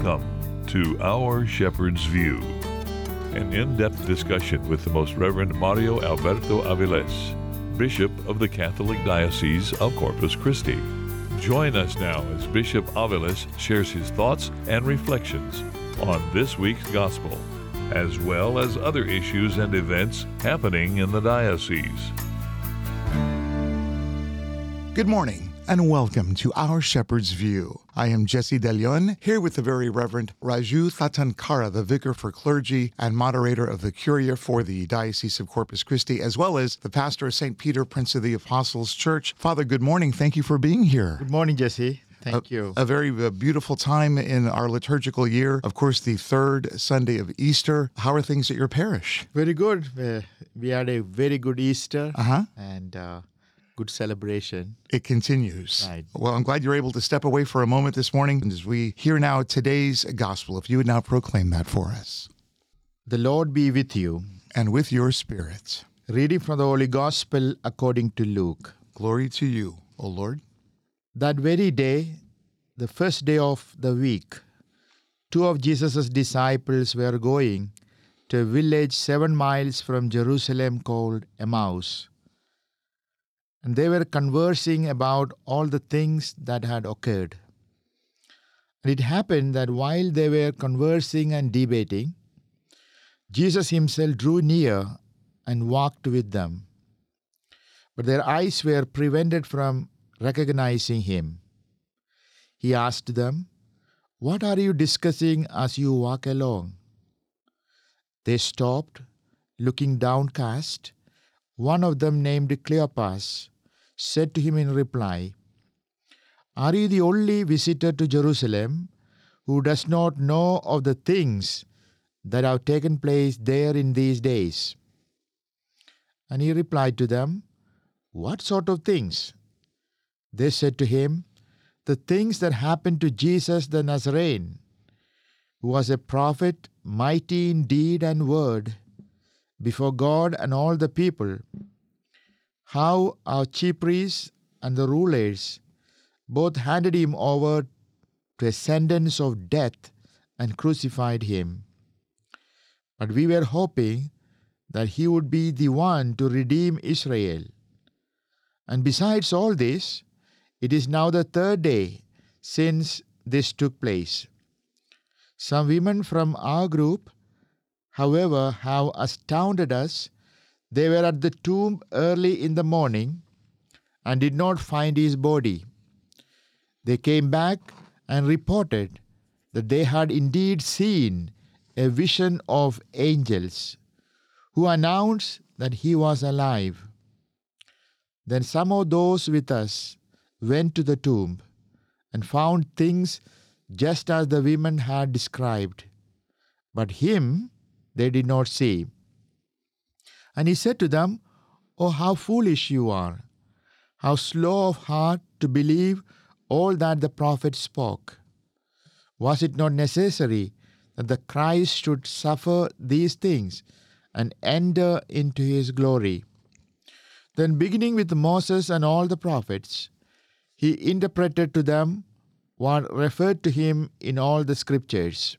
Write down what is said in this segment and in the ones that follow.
Welcome to Our Shepherd's View, an in-depth discussion with the Most Reverend Mario Alberto Aviles, Bishop of the Catholic Diocese of Corpus Christi. Join us now as Bishop Aviles shares his thoughts and reflections on this week's Gospel, as well as other issues and events happening in the diocese. Good morning and welcome to Our Shepherd's View. I am Jesse De Leon, here with the Very Reverend Raju Thatankara, the Vicar for Clergy and moderator of the Curia for the Diocese of Corpus Christi, as well as the pastor of St. Peter, Prince of the Apostles Church. Father, good morning. Thank you for being here. Good morning, Jesse. Thank you. A very beautiful time in our liturgical year. Of course, the third Sunday of Easter. How are things at your parish? Very good. We had a very good Easter and good celebration. It continues. Right. Well, I'm glad you're able to step away for a moment this morning as we hear now today's gospel. If you would now proclaim that for us. The Lord be with you. And with your spirit. Reading from the Holy Gospel according to Luke. Glory to you, O Lord. That very day, the first day of the week, two of Jesus' disciples were going to a village 7 miles from Jerusalem called Emmaus. And they were conversing about all the things that had occurred. And it happened that while they were conversing and debating, Jesus himself drew near and walked with them. But their eyes were prevented from recognizing him. He asked them, "What are you discussing as you walk along?" They stopped, looking downcast. One of them, named Cleopas, said to him in reply, "Are you the only visitor to Jerusalem who does not know of the things that have taken place there in these days?" And he replied to them, "What sort of things?" They said to him, "The things that happened to Jesus the Nazarene, who was a prophet, mighty in deed and word, before God and all the people, how our chief priests and the rulers both handed him over to a sentence of death and crucified him. But we were hoping that he would be the one to redeem Israel. And besides all this, it is now the third day since this took place. Some women from our group, however, have astounded us. They were at the tomb early in the morning and did not find his body. They came back and reported that they had indeed seen a vision of angels who announced that he was alive. Then some of those with us went to the tomb and found things just as the women had described, but him they did not see." And he said to them, "Oh, how foolish you are! How slow of heart to believe all that the prophets spoke! Was it not necessary that the Christ should suffer these things and enter into his glory?" Then, beginning with Moses and all the prophets, he interpreted to them what referred to him in all the scriptures.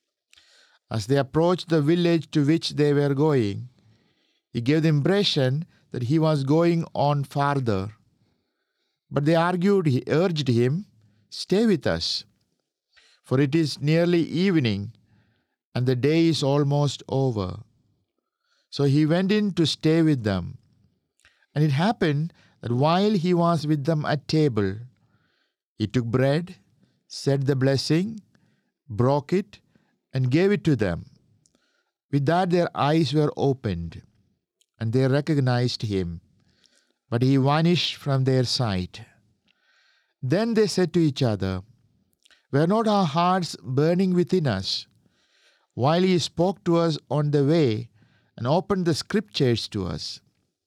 As they approached the village to which they were going, he gave the impression that he was going on farther. But they urged him, "Stay with us, for it is nearly evening, and the day is almost over." So he went in to stay with them. And it happened that while he was with them at table, he took bread, said the blessing, broke it, and gave it to them. With that their eyes were opened, and they recognized him, but he vanished from their sight. Then they said to each other, "Were not our hearts burning within us, while he spoke to us on the way and opened the scriptures to us?"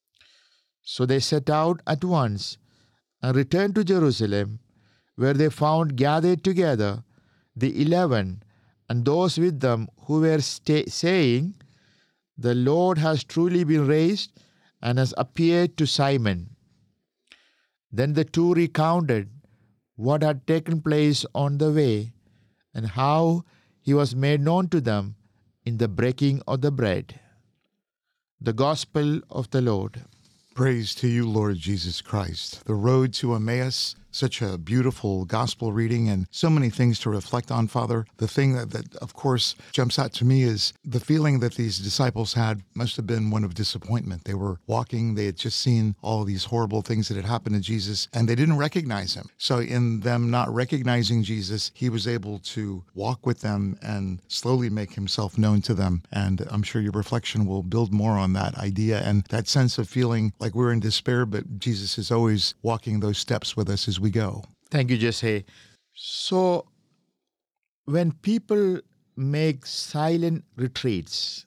So they set out at once and returned to Jerusalem, where they found gathered together the 11 and those with them who were saying, "The Lord has truly been raised and has appeared to Simon." Then the two recounted what had taken place on the way and how he was made known to them in the breaking of the bread. The Gospel of the Lord. Praise to you, Lord Jesus Christ. The road to Emmaus, such a beautiful gospel reading and so many things to reflect on, Father. The thing that of course, jumps out to me is the feeling that these disciples had must have been one of disappointment. They were walking, they had just seen all these horrible things that had happened to Jesus, and they didn't recognize him. So in them not recognizing Jesus, he was able to walk with them and slowly make himself known to them. And I'm sure your reflection will build more on that idea and that sense of feeling like we're in despair, but Jesus is always walking those steps with us as we go. Thank you, Jesse. So, when people make silent retreats,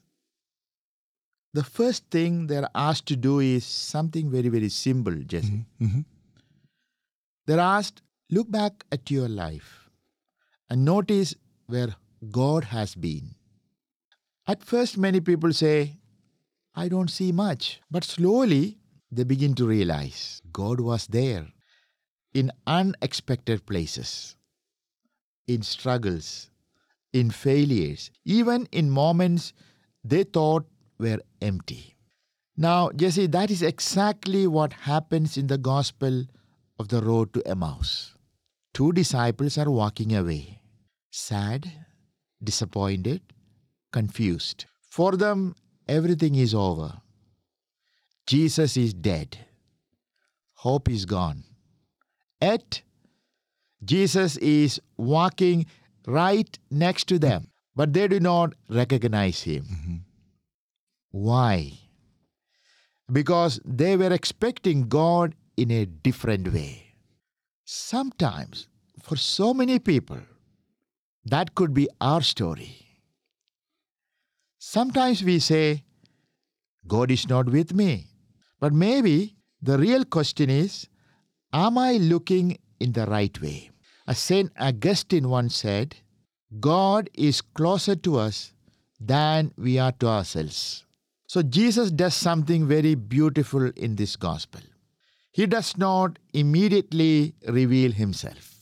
the first thing they're asked to do is something very, very simple, Jesse. Mm-hmm. They're asked, look back at your life and notice where God has been. At first, many people say, I don't see much. But slowly, they begin to realize God was there in unexpected places, in struggles, in failures, even in moments they thought were empty. Now, Jesse, that is exactly what happens in the Gospel of the road to Emmaus. Two disciples are walking away, sad, disappointed, confused. For them, everything is over. Jesus is dead. Hope is gone. Yet, Jesus is walking right next to them, but they do not recognize him. Mm-hmm. Why? Because they were expecting God in a different way. Sometimes, for so many people, that could be our story. Sometimes we say, God is not with me. But maybe the real question is, am I looking in the right way? As St. Augustine once said, God is closer to us than we are to ourselves. So Jesus does something very beautiful in this gospel. He does not immediately reveal himself.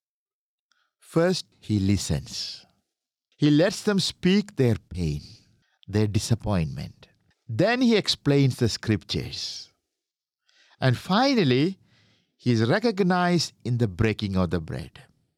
First, he listens. He lets them speak their pain, their disappointment. Then he explains the scriptures. And finally, he is recognized in the breaking of the bread.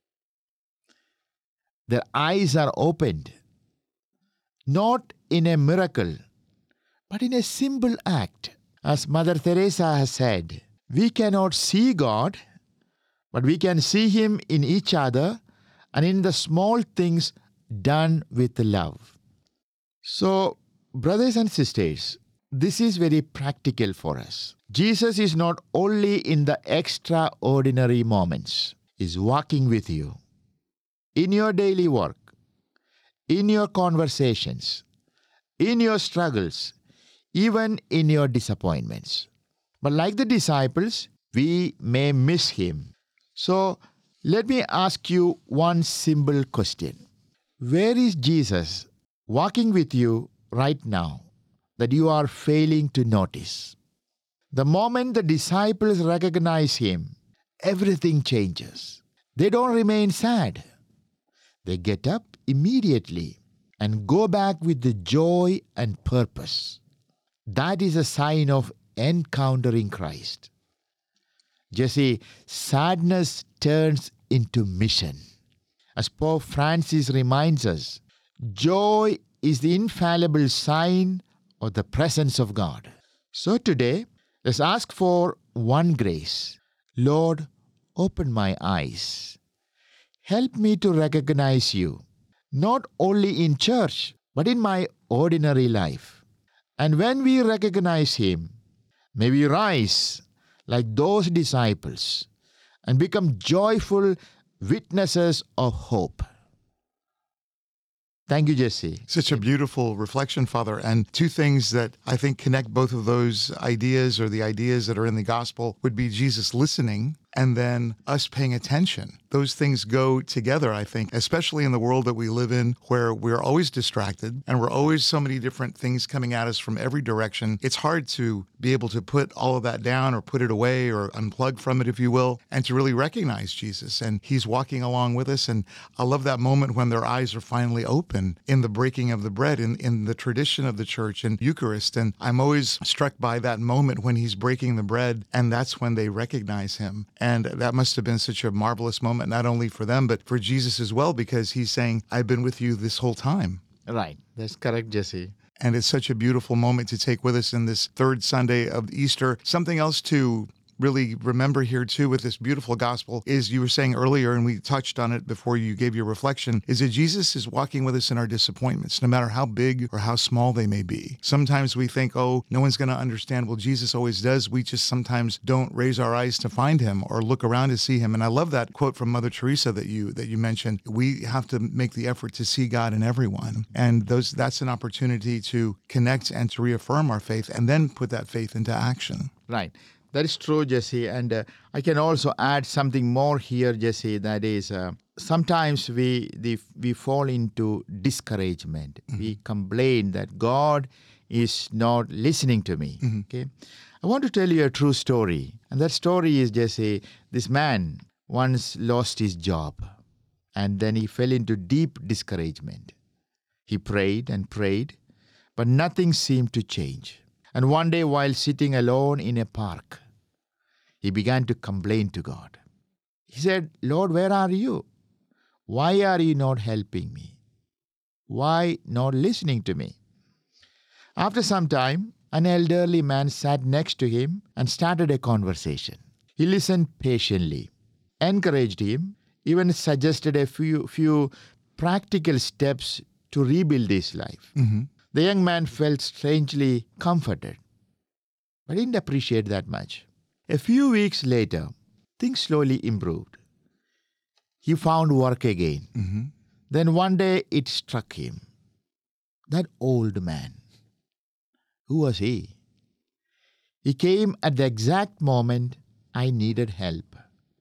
Their eyes are opened, not in a miracle, but in a simple act. As Mother Teresa has said, we cannot see God, but we can see him in each other and in the small things done with love. So, brothers and sisters, this is very practical for us. Jesus is not only in the extraordinary moments. He is walking with you in your daily work, in your conversations, in your struggles, even in your disappointments. But like the disciples, we may miss him. So let me ask you one simple question. Where is Jesus walking with you right now that you are failing to notice? The moment the disciples recognize him, everything changes. They don't remain sad. They get up immediately and go back with the joy and purpose. That is a sign of encountering Christ. Jesse, sadness turns into mission. As Pope Francis reminds us, joy is the infallible sign of the presence of God. So today, let's ask for one grace. Lord, open my eyes. Help me to recognize you, not only in church, but in my ordinary life. And when we recognize him, may we rise like those disciples and become joyful witnesses of hope. Thank you, Jesse. Such a beautiful reflection, Father. And two things that I think connect both of those ideas, or the ideas that are in the gospel, would be Jesus listening and then us paying attention. Those things go together, I think, especially in the world that we live in, where we're always distracted and we're always so many different things coming at us from every direction. It's hard to be able to put all of that down or put it away or unplug from it, if you will, and to really recognize Jesus. And he's walking along with us. And I love that moment when their eyes are finally open in the breaking of the bread, in the tradition of the church and Eucharist. And I'm always struck by that moment when he's breaking the bread, and that's when they recognize him. And that must have been such a marvelous moment, not only for them, but for Jesus as well, because he's saying, I've been with you this whole time. Right. That's correct, Jesse. And it's such a beautiful moment to take with us in this third Sunday of Easter. Something else to really remember here too with this beautiful gospel is, you were saying earlier, and we touched on it before you gave your reflection, is that Jesus is walking with us in our disappointments, no matter how big or how small they may be. Sometimes we think, oh, no one's going to understand. Well, Jesus always does. We just sometimes don't raise our eyes to find him or look around to see him. And I love that quote from Mother Teresa that you mentioned. We have to make the effort to see God in everyone. And that's an opportunity to connect and to reaffirm our faith and then put that faith into action. Right. That is true, Jesse. And I can also add something more here, Jesse, that is sometimes we fall into discouragement. Mm-hmm. We complain that God is not listening to me. Mm-hmm. Okay, I want to tell you a true story. And that story is, Jesse, this man once lost his job, and then he fell into deep discouragement. He prayed and prayed, but nothing seemed to change. And one day, while sitting alone in a park, he began to complain to God. He said, Lord, where are you? Why are you not helping me? Why not listening to me? After some time, an elderly man sat next to him and started a conversation. He listened patiently, encouraged him, even suggested a few practical steps to rebuild his life. Mm-hmm. The young man felt strangely comforted, but didn't appreciate that much. A few weeks later, things slowly improved. He found work again. Mm-hmm. Then one day it struck him. That old man, who was he? He came at the exact moment I needed help.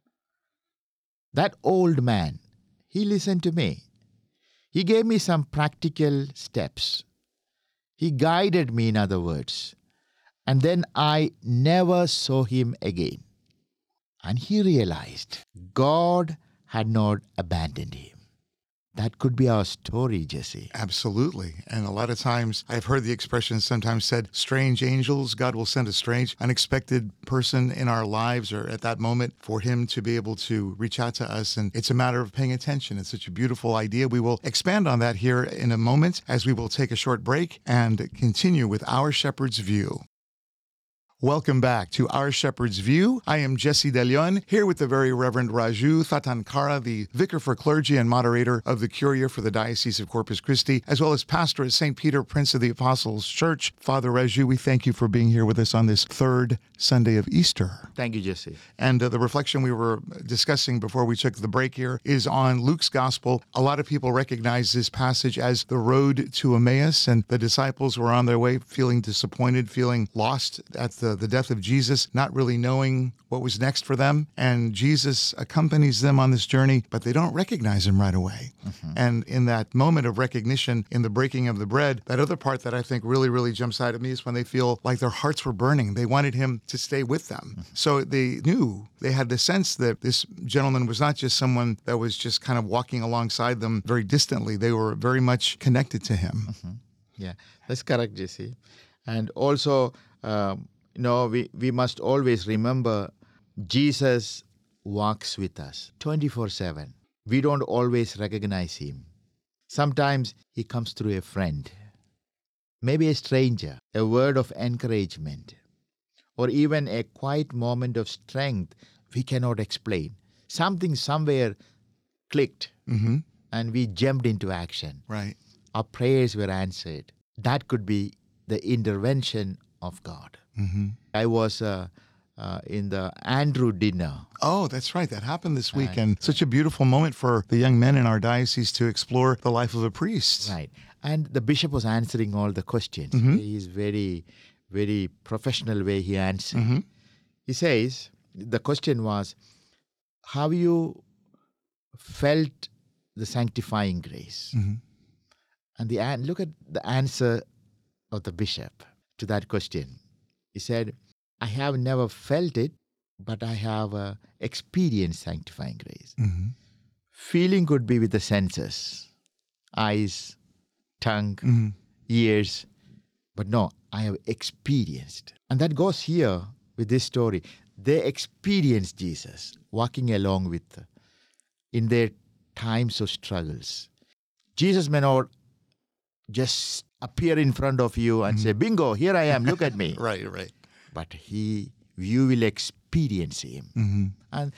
That old man, he listened to me. He gave me some practical steps. He guided me, in other words. And then I never saw him again. And he realized God had not abandoned him. That could be our story, Jesse. Absolutely. And a lot of times I've heard the expression sometimes said, strange angels, God will send a strange, unexpected person in our lives or at that moment for him to be able to reach out to us. And it's a matter of paying attention. It's such a beautiful idea. We will expand on that here in a moment as we will take a short break and continue with Our Shepherd's View. Welcome back to Our Shepherd's View. I am Jesse De Leon, here with the Very Reverend Raju Thatankara, the Vicar for Clergy and Moderator of the Curia for the Diocese of Corpus Christi, as well as Pastor at St. Peter, Prince of the Apostles Church. Father Raju, we thank you for being here with us on this third Sunday of Easter. Thank you, Jesse. And the reflection we were discussing before we took the break here is on Luke's Gospel. A lot of people recognize this passage as the road to Emmaus, and the disciples were on their way feeling disappointed, feeling lost at the death of Jesus, not really knowing what was next for them. And Jesus accompanies them on this journey, but they don't recognize him right away. Mm-hmm. And in that moment of recognition, in the breaking of the bread, that other part that I think really, really jumps out at me is when they feel like their hearts were burning. They wanted him to stay with them. Mm-hmm. So they knew, they had the sense that this gentleman was not just someone that was just kind of walking alongside them very distantly. They were very much connected to him. Mm-hmm. Yeah, that's correct, Jesse. And also, we must always remember Jesus walks with us 24/7. We don't always recognize him. Sometimes he comes through a friend, maybe a stranger, a word of encouragement, or even a quiet moment of strength we cannot explain. Something somewhere clicked, mm-hmm. and we jumped into action. Right. Our prayers were answered. That could be the intervention of God. Mm-hmm. I was in the Andrew dinner. Oh, that's right. That happened this week. And such a beautiful moment for the young men in our diocese to explore the life of a priest. Right. And the bishop was answering all the questions. Mm-hmm. He's very, very professional way he answered. Mm-hmm. He says, the question was, Have you felt the sanctifying grace? Mm-hmm. And look at the answer of the bishop to that question. He said, I have never felt it, but I have experienced sanctifying grace. Mm-hmm. Feeling could be with the senses, eyes, tongue, Mm-hmm. ears, but no, I have experienced. And that goes here with this story. They experienced Jesus walking along with them in their times of struggles. Jesus may not just appear in front of you and say, bingo, here I am, look at me. Right. But you will experience him. Mm-hmm. And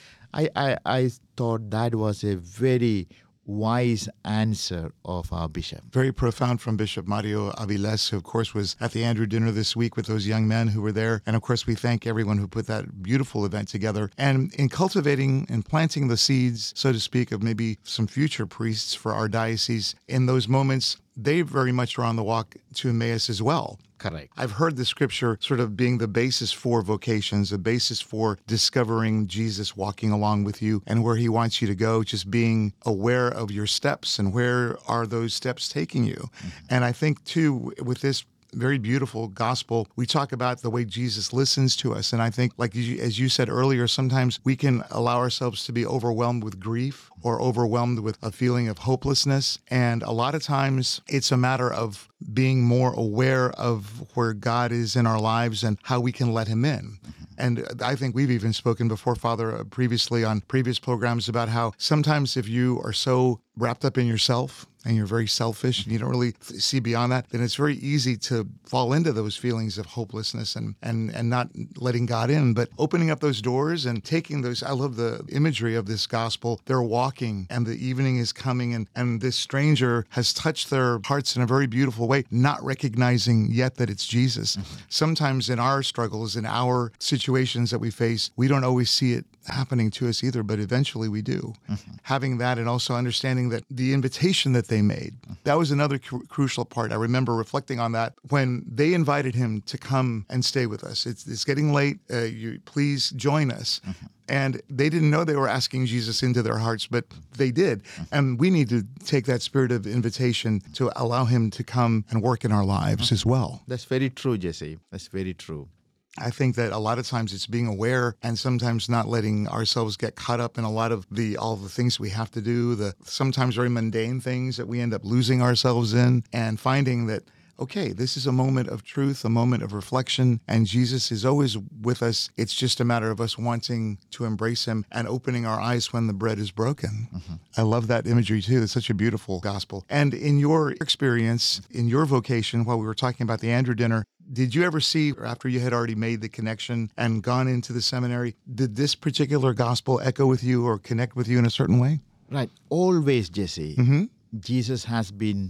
I thought that was a very wise answer of our bishop. Very profound from Bishop Mario Aviles, who, of course, was at the Andrew dinner this week with those young men who were there. And, of course, we thank everyone who put that beautiful event together. And in cultivating and planting the seeds, so to speak, of maybe some future priests for our diocese, in those moments, they very much are on the walk to Emmaus as well. Correct. I've heard the scripture sort of being the basis for vocations, a basis for discovering Jesus walking along with you and where he wants you to go, just being aware of your steps and where are those steps taking you. Mm-hmm. And I think, too, with this very beautiful gospel, we talk about the way Jesus listens to us. And I think, like as you said earlier, sometimes we can allow ourselves to be overwhelmed with grief or overwhelmed with a feeling of hopelessness. And a lot of times it's a matter of being more aware of where God is in our lives and how we can let him in. And I think we've even spoken before, Father, previously on previous programs about how sometimes if you are so wrapped up in yourself and you're very selfish and you don't really see beyond that, then it's very easy to fall into those feelings of hopelessness and not letting God in. But opening up those doors and taking those, I love the imagery of this gospel. They're walking and the evening is coming and this stranger has touched their hearts in a very beautiful way, not recognizing yet that it's Jesus. Mm-hmm. Sometimes in our struggles, in our situations that we face, we don't always see it happening to us either, but eventually we do. Mm-hmm. Having that and also understanding that the invitation that they made, that was another crucial part. I remember reflecting on that when they invited him to come and stay with us. It's getting late. Please join us. Mm-hmm. And they didn't know they were asking Jesus into their hearts, but they did. And we need to take that spirit of invitation to allow him to come and work in our lives as well. That's very true, Jesse. That's very true. I think that a lot of times it's being aware and sometimes not letting ourselves get caught up in a lot of all the things we have to do, the sometimes very mundane things that we end up losing ourselves in, and finding that, okay, this is a moment of truth, a moment of reflection, and Jesus is always with us. It's just a matter of us wanting to embrace him and opening our eyes when the bread is broken. Mm-hmm. I love that imagery too. It's such a beautiful gospel. And in your experience, in your vocation, while we were talking about the Andrew dinner, did you ever see, after you had already made the connection and gone into the seminary, did this particular gospel echo with you or connect with you in a certain way? Right. Always, Jesse. Mm-hmm. Jesus has been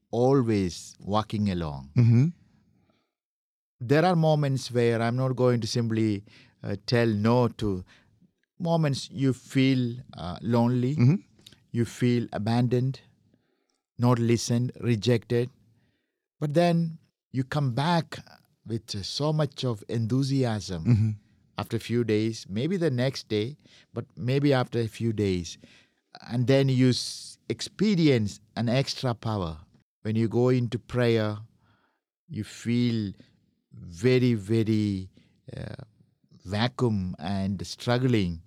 always walking along. Mm-hmm. There are moments where I'm not going to simply tell no to moments you feel lonely, mm-hmm. you feel abandoned, not listened, rejected. But then you come back with so much of enthusiasm mm-hmm. after a few days, maybe the next day, but maybe after a few days. And then you experience an extra power. When you go into prayer, you feel very, very vacuum and struggling.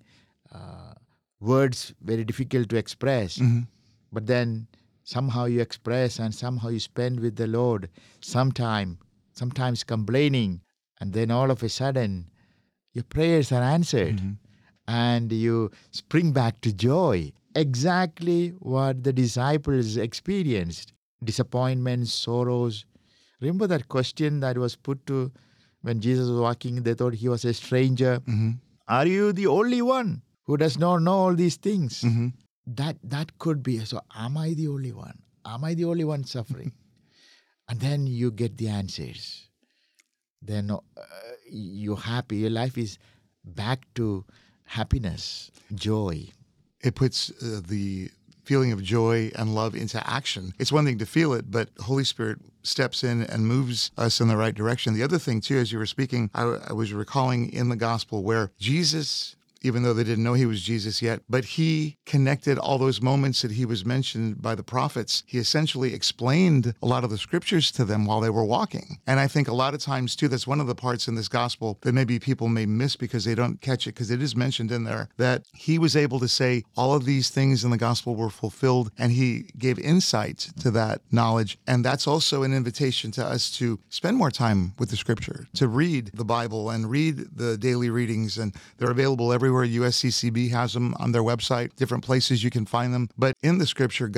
Words very difficult to express. Mm-hmm. But then somehow you express and somehow you spend with the Lord sometimes complaining. And then all of a sudden, your prayers are answered. Mm-hmm. And you spring back to joy. Exactly what the disciples experienced. Disappointments, sorrows. Remember that question that was put to when Jesus was walking, they thought he was a stranger. Mm-hmm. Are you the only one who does not know all these things? Mm-hmm. That could be. So am I the only one? Am I the only one suffering? And then you get the answers. Then you're happy. Your life is back to happiness, joy. It puts the feeling of joy and love into action. It's one thing to feel it, but Holy Spirit steps in and moves us in the right direction. The other thing, too, as you were speaking, I was recalling in the gospel where Jesus even though they didn't know he was Jesus yet. But he connected all those moments that he was mentioned by the prophets. He essentially explained a lot of the scriptures to them while they were walking. And I think a lot of times, too, that's one of the parts in this gospel that maybe people may miss because they don't catch it, because it is mentioned in there that he was able to say all of these things in the gospel were fulfilled, and he gave insight to that knowledge. And that's also an invitation to us to spend more time with the scripture, to read the Bible and read the daily readings. And they're available everywhere. USCCB has them on their website, different places you can find them. But in the scripture,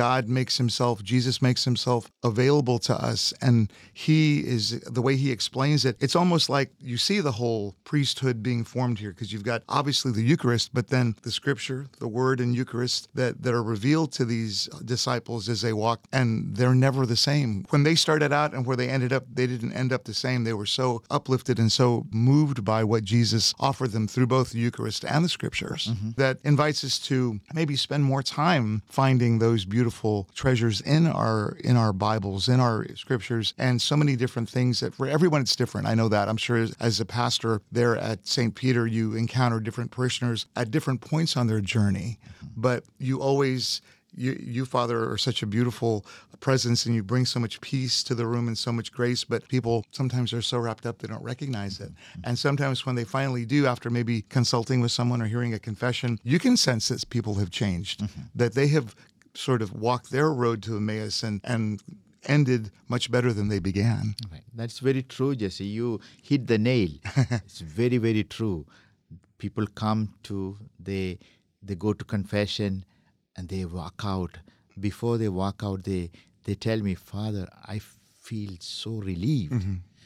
Jesus makes himself available to us. And he is, the way he explains it, it's almost like you see the whole priesthood being formed here, because you've got obviously the Eucharist, but then the scripture, the word and Eucharist that are revealed to these disciples as they walk, and they're never the same. When they started out and where they ended up, they didn't end up the same. They were so uplifted and so moved by what Jesus offered them through both the Eucharist and the scriptures that invites us to maybe spend more time finding those beautiful treasures in our Bibles, in our scriptures, and so many different things that for everyone it's different. I know that. I'm sure as a pastor there at St. Peter, you encounter different parishioners at different points on their journey, but you always, you, Father, are such a beautiful presence, and you bring so much peace to the room and so much grace, but people sometimes are so wrapped up they don't recognize it. And sometimes when they finally do, after maybe consulting with someone or hearing a confession, you can sense that people have changed, that they have sort of walked their road to Emmaus and ended much better than they began. Right. That's very true, Jesse. You hit the nail. It's very, very true. People come to, they go to confession and they walk out. Before they walk out, they tell me, Father, I feel so relieved.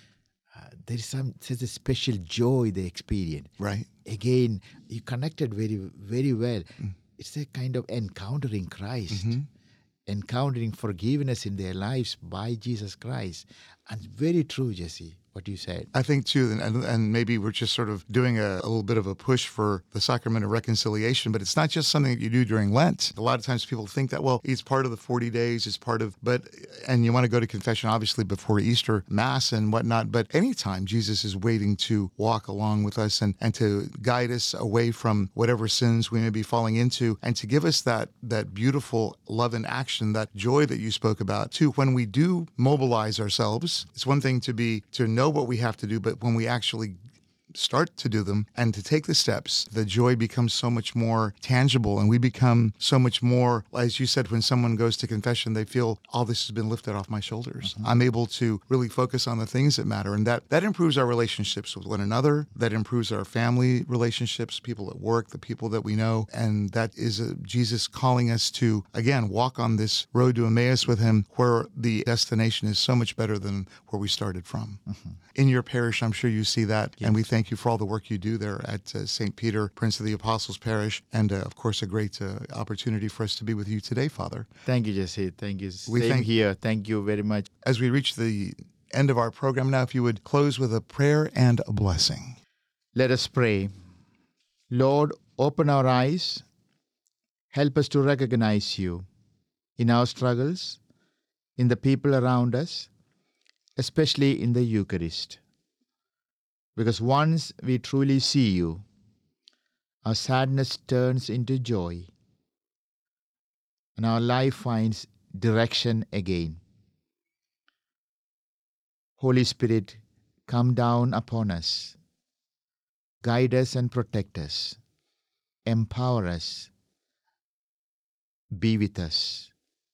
There is such a special joy they experience. Right. Again, you connected very, very well. It's a kind of encountering Christ, encountering forgiveness in their lives by Jesus Christ. And very true, Jesse, what you said. I think, too, and maybe we're just sort of doing a little bit of a push for the sacrament of reconciliation, but it's not just something that you do during Lent. A lot of times people think that, well, it's part of the 40 days, it's part of, and you want to go to confession, obviously, before Easter Mass and whatnot, but anytime Jesus is waiting to walk along with us and to guide us away from whatever sins we may be falling into, and to give us that beautiful love in action, that joy that you spoke about, too, when we do mobilize ourselves. It's one thing to know what we have to do, but when we actually start to do them and to take the steps, the joy becomes so much more tangible, and we become so much more, as you said, when someone goes to confession, they feel, all this has been lifted off my shoulders. I'm able to really focus on the things that matter, and that improves our relationships with one another, that improves our family relationships, people at work, the people that we know, and that is Jesus calling us to, again, walk on this road to Emmaus with him, where the destination is so much better than where we started from. In your parish, I'm sure you see that, and we thank you for all the work you do there at St. Peter, Prince of the Apostles Parish, and of course a great opportunity for us to be with you today, Father. Thank you, Jesse. Thank you. Same here. Thank you very much. As we reach the end of our program now, if you would close with a prayer and a blessing. Let us pray. Lord, open our eyes. Help us to recognize you in our struggles, in the people around us, especially in the Eucharist. Because once we truly see you, our sadness turns into joy, and our life finds direction again. Holy Spirit, come down upon us, guide us and protect us, empower us, be with us.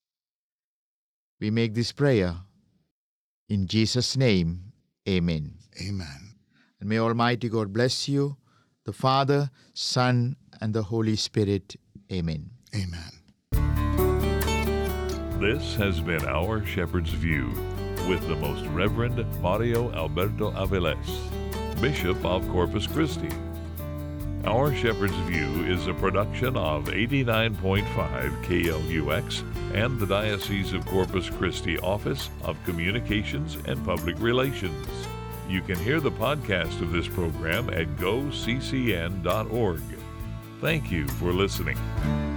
We make this prayer in Jesus' name. Amen. Amen. And may Almighty God bless you, the Father, Son, and the Holy Spirit. Amen. Amen. This has been Our Shepherd's View with the Most Reverend Mario Alberto Aviles, Bishop of Corpus Christi. Our Shepherd's View is a production of 89.5 KLUX and the Diocese of Corpus Christi Office of Communications and Public Relations. You can hear the podcast of this program at goccn.org. Thank you for listening.